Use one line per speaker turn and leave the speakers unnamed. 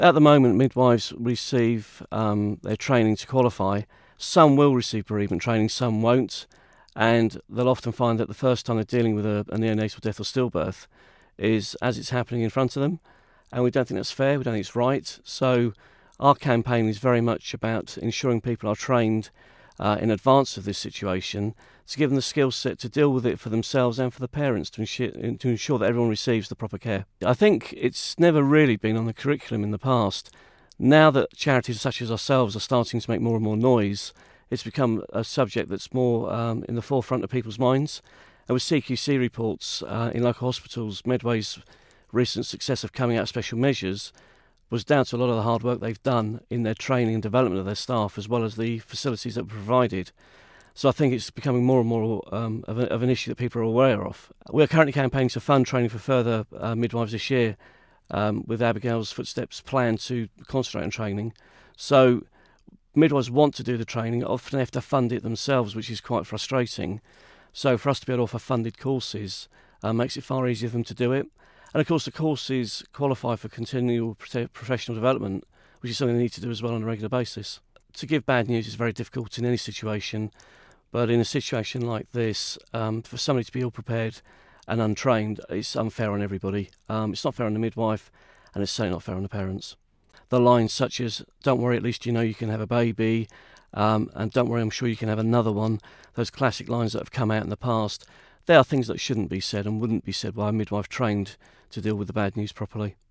At the moment, midwives receive their training to qualify. Some will receive bereavement training, some won't, and they'll often find that the first time they're dealing with a neonatal death or stillbirth is as it's happening in front of them, and we don't think that's fair, we don't think it's right. So our campaign is very much about ensuring people are trained in advance of this situation to give them the skill set to deal with it for themselves and for the parents to ensure that everyone receives the proper care. I think it's never really been on the curriculum in the past. Now that charities such as ourselves are starting to make more and more noise, it's become a subject that's more in the forefront of people's minds. And with CQC reports in local hospitals, Medway's recent success of coming out of special measures was down to a lot of the hard work they've done in their training and development of their staff, as well as the facilities that were provided. So I think it's becoming more and more of an issue that people are aware of. We're currently campaigning to fund training for further midwives this year, with Abigail's Footsteps plan to concentrate on training. So midwives want to do the training, often have to fund it themselves, which is quite frustrating. So for us to be able to offer funded courses makes it far easier for them to do it. And of course the courses qualify for continual professional development, which is something they need to do as well on a regular basis. To give bad news is very difficult in any situation, but in a situation like this, for somebody to be ill prepared and untrained, it's unfair on everybody. It's not fair on the midwife, and it's certainly not fair on the parents. The lines such as, "Don't worry, at least you know you can have a baby," and "Don't worry, I'm sure you can have another one," those classic lines that have come out in the past, they are things that shouldn't be said and wouldn't be said by a midwife trained to deal with the bad news properly.